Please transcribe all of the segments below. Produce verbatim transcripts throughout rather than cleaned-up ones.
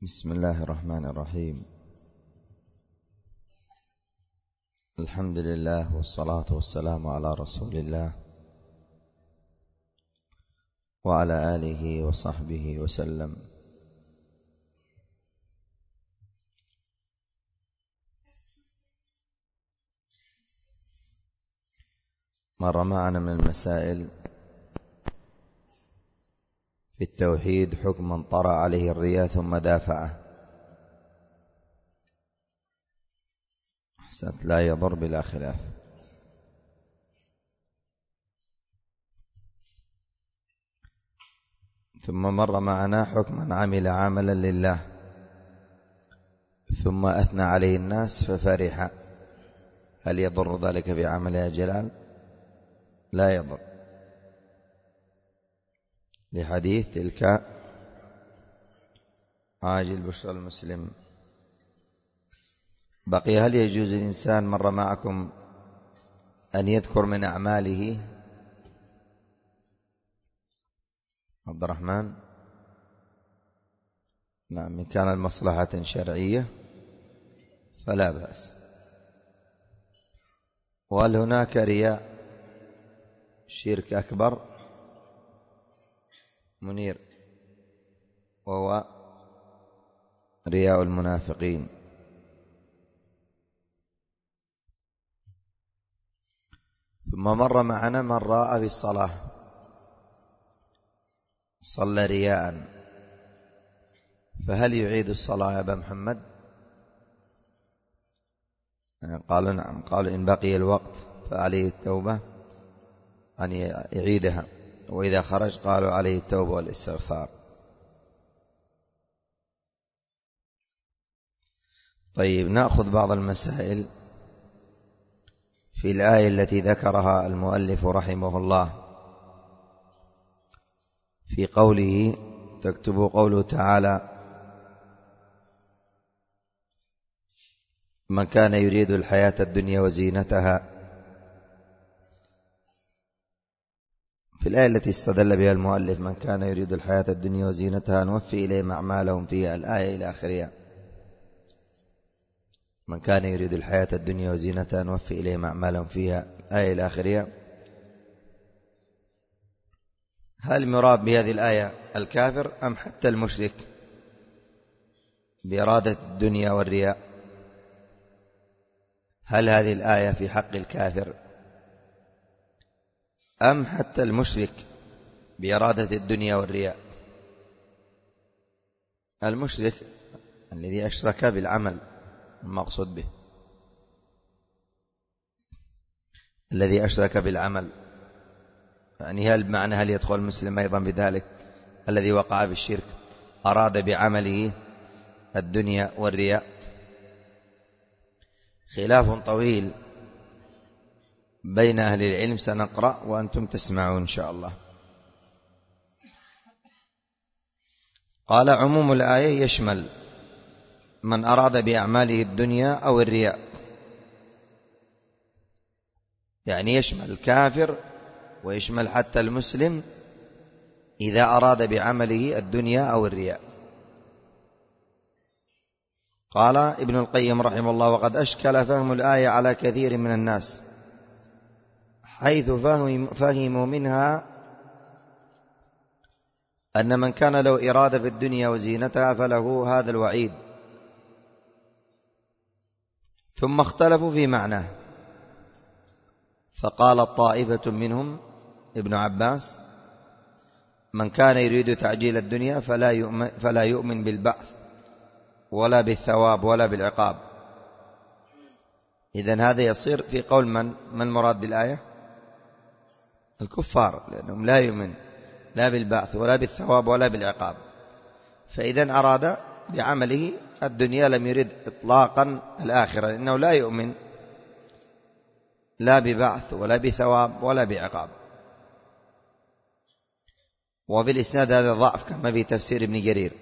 بسم الله الرحمن الرحيم. الحمد لله والصلاة والسلام على رسول الله وعلى آله وصحبه وسلم. مر معنا من المسائل في التوحيد حكم من طرأ عليه الرياء ثم دافعه. أحسنت، لا يضر بلا خلاف. ثم مر معنا حكم من عمل عملا لله ثم أثنى عليه الناس ففرح، هل يضر ذلك بعمل يا جلال؟ لا يضر، لحديث تلك عاجل بشرى المسلم. بقي هل يجوز الإنسان مر معكم أن يذكر من أعماله؟ عبد الرحمن، نعم، إن كان المصلحة شرعية فلا بأس. وهل هناك رياء شرك أكبر؟ منير، وهو رياء المنافقين. ثم مر معنا من راء في الصلاة صلى رياء، فهل يعيد الصلاة يا أبا محمد؟ قالوا نعم، قالوا إن بقي الوقت فعليه التوبة أن يعيدها، وإذا خرج قالوا عليه التوبة والاستغفار. طيب، نأخذ بعض المسائل في الآية التي ذكرها المؤلف رحمه الله في قوله تكتب قوله تعالى: من كان يريد الحياة الدنيا وزينتها. في الآية التي استدل بها المؤلف من كان يريد الحياة الدنيا وزينتها نوفي إليهم أعمالهم فيها، الآية إلى آخرها. من كان يريد الحياة الدنيا وزينتها نوفي إليهم أعمالهم فيها، الآية إلى آخرها. هل مراد بهذه الآية الكافر أم حتى المشرك بإرادة الدنيا والرياء؟ هل هذه الآية في حق الكافر أم حتى المشرك بإرادة الدنيا والرياء؟ المشرك الذي أشرك بالعمل المقصود به، الذي أشرك بالعمل، يعني هل بمعنى هل يدخل المسلم أيضا بذلك؟ الذي وقع في الشرك أراد بعمله الدنيا والرياء. خلاف طويل بين أهل العلم، سنقرأ وأنتم تسمعون إن شاء الله. قال: عموم الآية يشمل من أراد بأعماله الدنيا أو الرياء، يعني يشمل الكافر ويشمل حتى المسلم إذا أراد بعمله الدنيا أو الرياء. قال ابن القيم رحمه الله: وقد أشكل فهم الآية على كثير من الناس، حيث فهموا منها أن من كان له إرادة في الدنيا وزينتها فله هذا الوعيد، ثم اختلفوا في معناه. فقال طائفة منهم ابن عباس: من كان يريد تعجيل الدنيا فلا يؤمن, فلا يؤمن بالبعث ولا بالثواب ولا بالعقاب. إذن هذا يصير في قول من من المراد بالآية؟ الكفار، لأنهم لا يؤمن لا بالبعث ولا بالثواب ولا بالعقاب. فإذن أراد بعمله الدنيا، لم يرد إطلاقا الآخرة، لأنه لا يؤمن لا ببعث ولا بثواب ولا بعقاب. وفي الإسناد هذا ضعف كما في تفسير ابن جرير.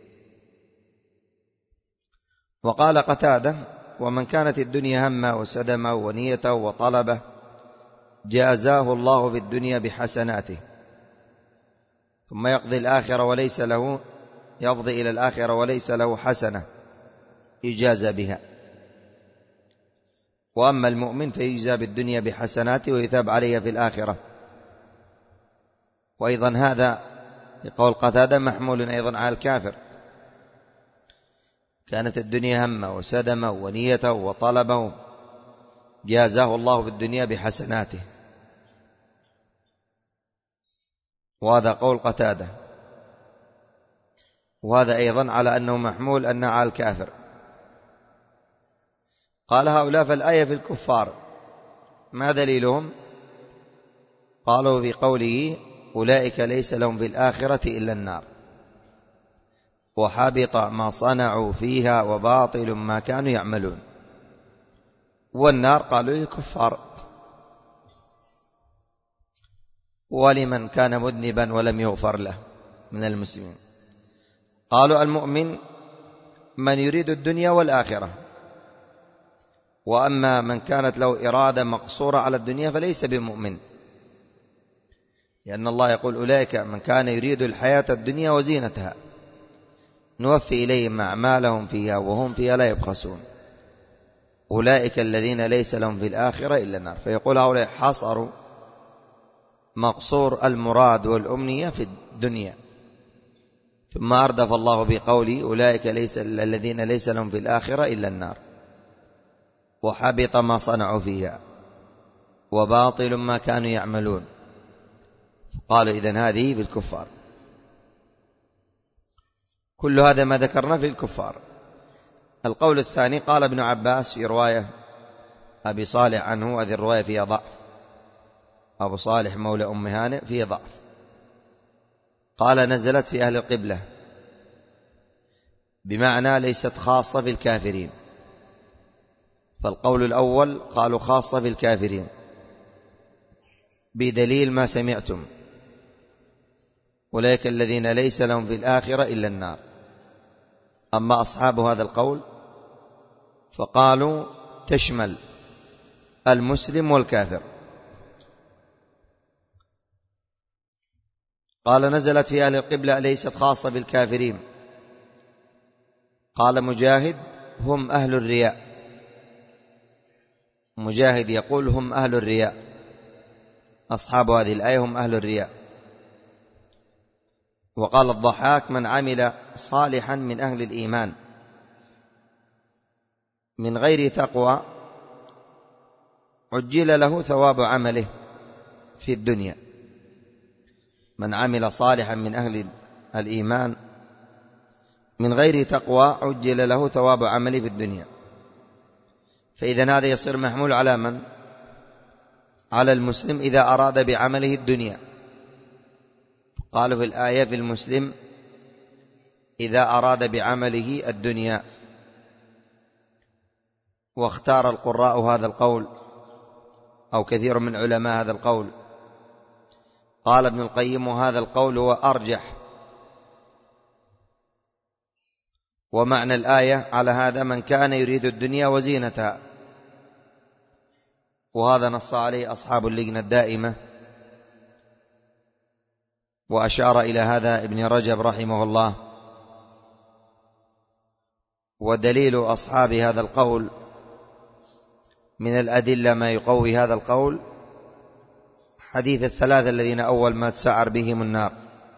وقال قتادة: ومن كانت الدنيا همه وسدمه ونيته وطلبه جازاه الله في الدنيا بحسناته ثم يقضي الآخرة وليس له يفضي إلى الآخرة وليس له حسنة يجازى بها، وأما المؤمن فيجزى بالدنيا بحسناته ويثاب عليها في الآخرة. وأيضا هذا يقول قتادة محمول أيضا على الكافر، كانت الدنيا همه وسدمه ونيته وطلبه، جازاه الله بالدنيا بحسناته، وهذا قول قتادة. وهذا أيضا على أنه محمول أنه على الكافر. قال هؤلاء فالآية في الكفار، ما دليلهم؟ قالوا في قوله أولئك ليس لهم في الآخرة إلا النار وحبط ما صنعوا فيها وباطل ما كانوا يعملون. والنار قالوا الكفار، ولمن كان مذنبا ولم يغفر له من المسلمين. قالوا المؤمن من يريد الدنيا والآخرة، وأما من كانت له إرادة مقصورة على الدنيا فليس بمؤمن، لأن الله يقول أولئك من كان يريد الحياة الدنيا وزينتها نوفي إليهم أعمالهم فيها وهم فيها لا يبخسون أولئك الذين ليس لهم في الآخرة إلا النار. فيقول هؤلاء حصروا مقصور المراد والأمنية في الدنيا، ثم أردف الله بقوله أولئك ليس الذين ليس لهم في الآخرة إلا النار وحبط ما صنعوا فيها وباطل ما كانوا يعملون. قالوا إذن هذه في الكفار. كل هذا ما ذكرنا في الكفار. القول الثاني قال ابن عباس في رواية أبي صالح عنه، هذه الرواية فيها ضعف، أبو صالح مولى أم هانئ فيه ضعف. قال نزلت في أهل القبلة، بمعنى ليست خاصة في الكافرين. فالقول الأول قالوا خاصة في الكافرين بدليل ما سمعتم أولئك الذين ليس لهم في الآخرة إلا النار. أما أصحاب هذا القول فقالوا تشمل المسلم والكافر. قال نزلت في أهل القبلة ليست خاصة بالكافرين. قال مجاهد هم أهل الرياء، مجاهد يقول هم أهل الرياء، أصحاب هذه الآية هم أهل الرياء. وقال الضحاك من عمل صالحا من أهل الإيمان من غير تقوى عجل له ثواب عمله في الدنيا. من عمل صالحا من أهل الإيمان من غير تقوى عجل له ثواب عمله في الدنيا. فإذا هذا يصير محمول على من؟ على المسلم إذا أراد بعمله الدنيا. قالوا في الآية في المسلم إذا أراد بعمله الدنيا. واختار القراء هذا القول أو كثير من علماء هذا القول. قال ابن القيم هذا القول هو أرجح، ومعنى الآية على هذا من كان يريد الدنيا وزينتها، وهذا نص عليه أصحاب اللجنة الدائمة، وأشار إلى هذا ابن رجب رحمه الله. ودليل أصحاب هذا القول من الأدلة ما يقوي هذا القول حديث الثلاثة الذين أول ما تسعر بهم النار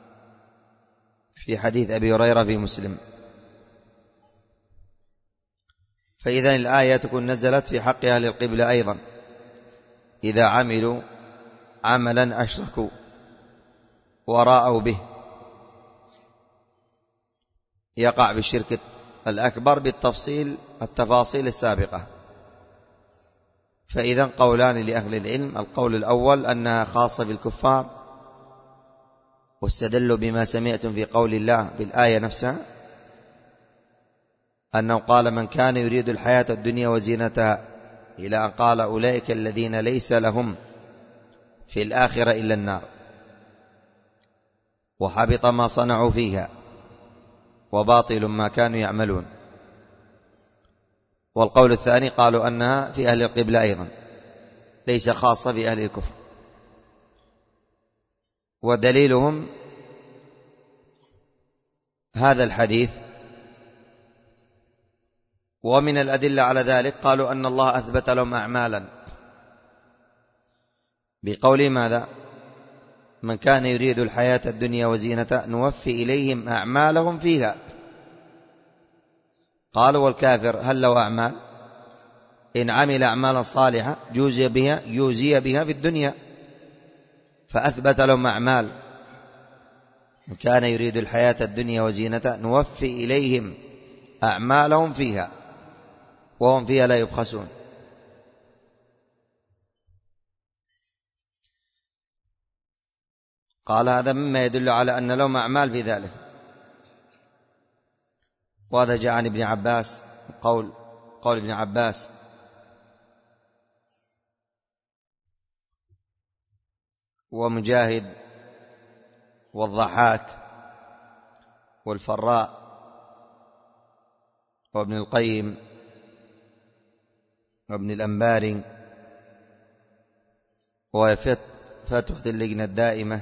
في حديث أبي هريرة في مسلم. فإذا الآية تكون نزلت في حق أهل القبلة أيضا إذا عملوا عملا أشركوا وراءوا به، يقع بالشرك الأكبر بالتفصيل التفاصيل السابقة. فإذا قولان لأهل العلم، القول الأول أنها خاصة بالكفار، واستدلوا بما سمعتم في قول الله في الآية نفسها أنه قال من كان يريد الحياة الدنيا وزينتها، إلى أن قال أولئك الذين ليس لهم في الآخرة إلا النار وحبط ما صنعوا فيها وباطل ما كانوا يعملون. والقول الثاني قالوا أنها في أهل القبلة أيضا ليس خاصة في أهل الكفر. ودليلهم هذا الحديث. ومن الأدلة على ذلك قالوا أن الله أثبت لهم أعمالا بقول ماذا؟ من كان يريد الحياة الدنيا وزينتها نوفي إليهم أعمالهم فيها. قالوا والكافر هل له أعمال؟ إن عمل أعمالا صالحة جوزي بها يوزي بها في الدنيا، فأثبت لهم أعمال. من كان يريد الحياة الدنيا وزينتها نوفي إليهم أعمالهم فيها وهم فيها لا يبخسون. قال هذا مما يدل على أن لهم أعمال في ذلك. وهذا جاء عن ابن عباس، قول قول ابن عباس ومجاهد والضحاك والفراء وابن القيم وابن الأنباري وفتوى اللجنة الدائمة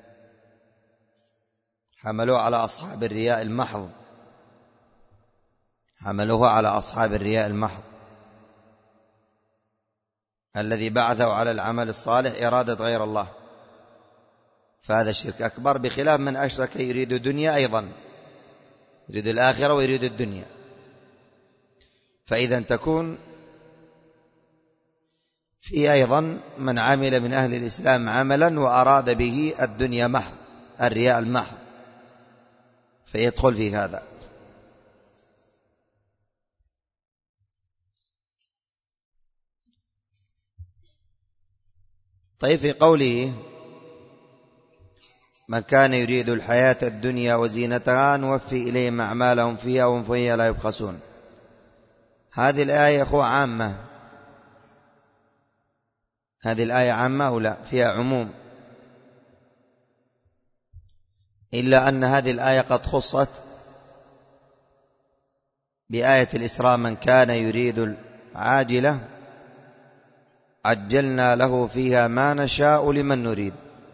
حملوه على أصحاب الرياء المحض حملوه على أصحاب الرياء المحض الذي بعثه على العمل الصالح إرادة غير الله، فهذا شرك أكبر، بخلاف من أشرك يريد الدنيا أيضا، يريد الآخرة ويريد الدنيا. فإذا تكون في أيضا من عمل من أهل الإسلام عملا وأراد به الدنيا محض، الرياء المحض، فيدخل في هذا. طيب في قوله من كان يريد الحياة الدنيا وزينتها نوفي إليهم أعمالهم فيها وهم فيها لا يبخسون، هذه الآية أخوة عامة، هذه الآية عامة أو لا؟ فيها عموم، إلا أن هذه الآية قد خصت بآية الإسراء من كان يريد العاجلة عجلنا له فيها ما نشاء لمن نريد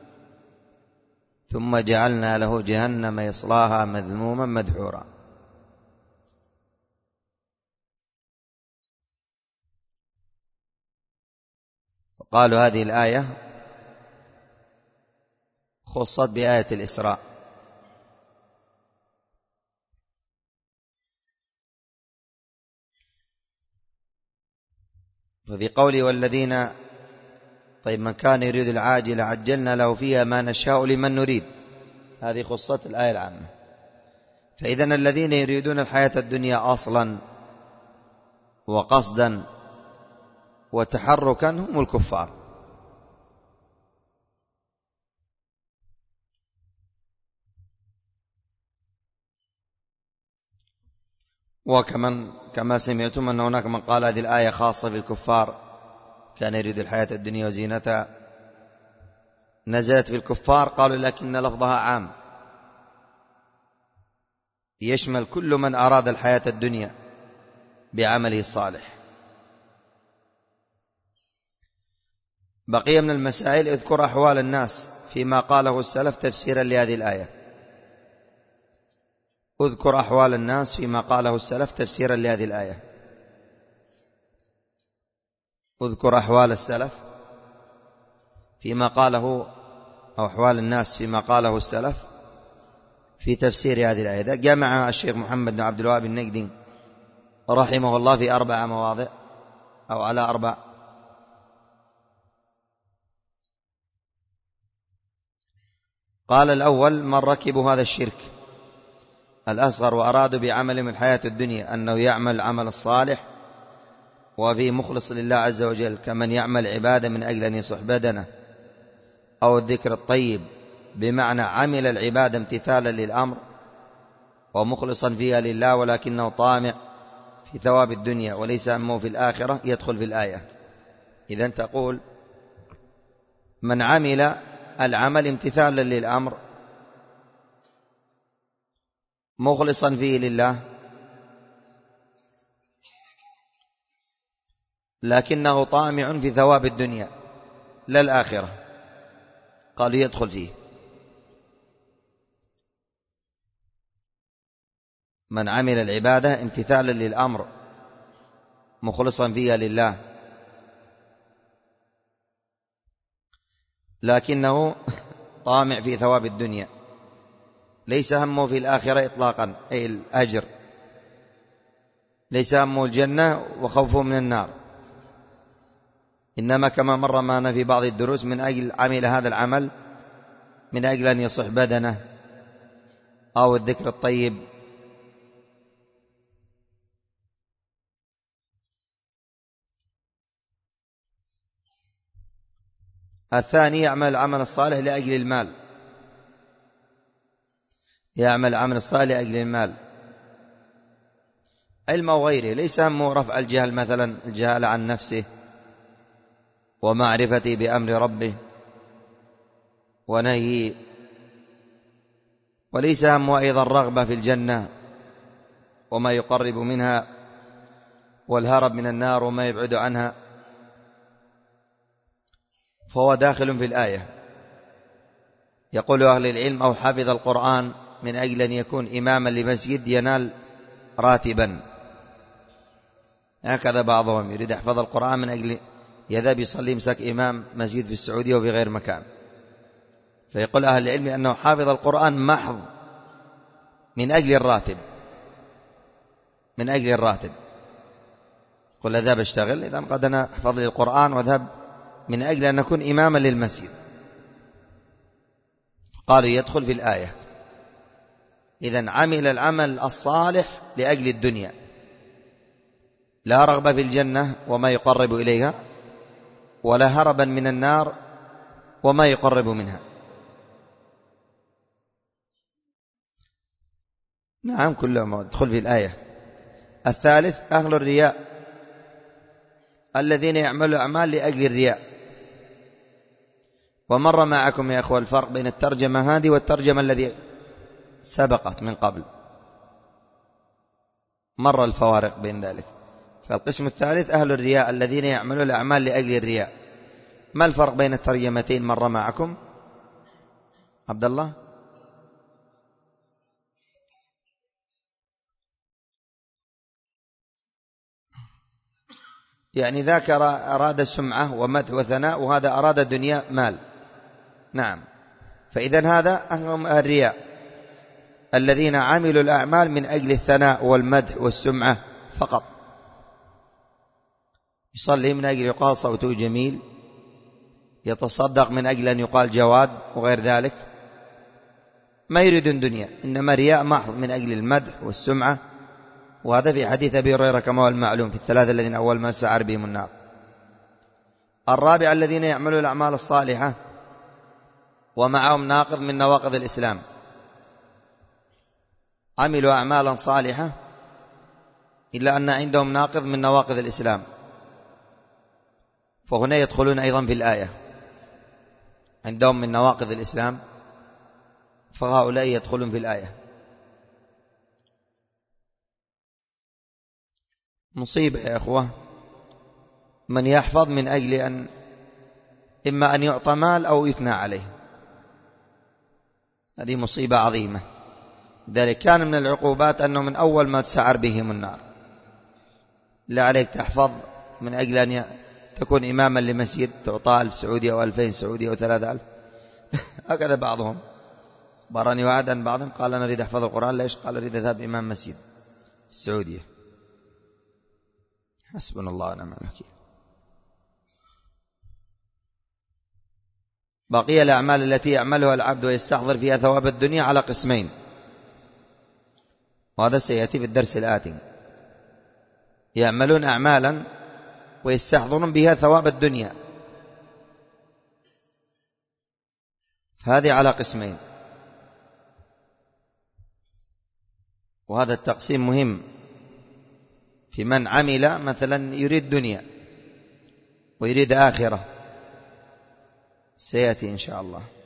ثم جعلنا له جهنم يصلاها مذموما مدحورا. قالوا هذه الآية خصت بآية الإسراء. ففي قوله والذين، طيب من كان يريد العاجل عجلنا له فيها ما نشاء لمن نريد، هذه خصت الآية العامة. فإذن الذين يريدون الحياة الدنيا أصلا وقصدا وتحركا هم الكفار. وكمن كما سمعتم أن هناك من قال هذه الآية خاصة بالكفار، كان يريد الحياة الدنيا وزينتها، نزلت في الكفار، قالوا لكن لفظها عام يشمل كل من أراد الحياة الدنيا بعمله الصالح. بقي من المسائل اذكر أحوال الناس فيما قاله السلف تفسيرا لهذه الآية. اذكر أحوال الناس فيما قاله السلف تفسيرا لهذه الآية. اذكر أحوال السلف فيما قاله، أو أحوال الناس فيما قاله السلف في تفسير هذه الآية. جمع الشيخ محمد بن عبد الوهاب النجدي رحمه الله في أربع مواضع أو على أربع. قال الأول من ركبوا هذا الشرك الأصغر وأرادوا بعمل من حياة الدنيا أنه يعمل العمل الصالح وفيه مخلص لله عز وجل، كمن يعمل عبادة من أجل أن يصح بدنه أو الذكر الطيب، بمعنى عمل العبادة امتثالا للأمر ومخلصا فيها لله ولكنه طامع في ثواب الدنيا وليس همه في الآخرة، يدخل في الآية. إذن تقول من عمل العمل امتثالا للأمر مخلصا فيه لله لكنه طامع في ثواب الدنيا لا الآخرة، قالوا يدخل فيه. من عمل العبادة امتثالا للأمر مخلصا فيها لله، لكنه طامع في ثواب الدنيا، ليس همه في الآخرة إطلاقا أي الأجر، ليس همه الجنة وخوفه من النار، إنما كما مر معنا في بعض الدروس من أجل عمل هذا العمل من أجل أن يصح بدنه أو الذكر الطيب. الثاني يعمل العمل الصالح لأجل المال، يعمل العمل الصالح لأجل المال علم أو غيره، ليس همه رفع الجهل مثلا الجهال عن نفسه ومعرفته بأمر ربه ونهيه، وليس همه أيضا رغبة في الجنة وما يقرب منها والهرب من النار وما يبعد عنها، فهو داخل في الآية. يقول أهل العلم أو حافظ القرآن من أجل أن يكون إماما لمسجد ينال راتبا، هكذا بعضهم يريد يحفظ القرآن من أجل يذهب يصلي مسك إمام مسجد في السعودية وفي غير مكان، فيقول أهل العلم أنه حافظ القرآن محض من أجل الراتب، من أجل الراتب قل أذهب أشتغل إذا قد أنا أحفظ لي القرآن وأذهب من أجل أن أكون إماما للمسجد، قالوا يدخل في الآية. إذن عمل العمل الصالح لأجل الدنيا، لا رغبة في الجنة وما يقرب إليها، ولا هربا من النار وما يقرب منها. نعم كلهم ادخل في الآية. الثالث أهل الرياء الذين يعملوا أعمال لأجل الرياء، ومر معكم يا أخوة الفرق بين الترجمة هذه والترجمة الذي سبقت من قبل، مر الفوارق بين ذلك. فالقسم الثالث أهل الرياء الذين يعملون الأعمال لأجل الرياء. ما الفرق بين الترجمتين مر معكم عبد الله؟ يعني ذاك أراد السمعة ومدح وثناء، وهذا أراد الدنيا مال. نعم، فإذن هذا هم الرياء الذين عملوا الأعمال من أجل الثناء والمدح والسمعة فقط، يصلي من أجل يقال صوته جميل، يتصدق من أجل أن يقال جواد وغير ذلك، ما يريدون دنيا، إنما رياء محض من أجل المدح والسمعة، وهذا في حديث أبي هريرة كما هو المعلوم في الثلاثة الذين أول ما سعر بهم النار. الرابع الذين يعملوا الأعمال الصالحة ومعهم ناقض من نواقض الإسلام، عملوا أعمالا صالحة إلا أن عندهم ناقض من نواقض الإسلام، فهنا يدخلون أيضا في الآية، عندهم من نواقض الإسلام فهؤلاء يدخلون في الآية. مصيبة يا أخوة من يحفظ من أجل أن إما أن يعطى مال أو يثنى عليه، هذه مصيبة عظيمة. ذلك كان من العقوبات أنه من أول ما تسعر بهم النار، لا عليك تحفظ من أجل أن تكون إماما لمسجد تعطى ألف سعودية أو ألفين سعودية أو ثلاثة ألف هكذا بعضهم براني وعد أن بعضهم قال أنا أريد أحفظ القرآن، ليش؟ قال أريد أذهب إمام مسجد في السعودية. حسبنا الله ونعم الوكيل. بقي الأعمال التي يعملها العبد ويستحضر فيها ثواب الدنيا على قسمين، وهذا سيأتي في الدرس الآتي. يعملون أعمالا ويستحضرون بها ثواب الدنيا، فهذه على قسمين، وهذا التقسيم مهم في من عمل مثلا يريد دنيا ويريد آخرة، سيأتي إن شاء الله.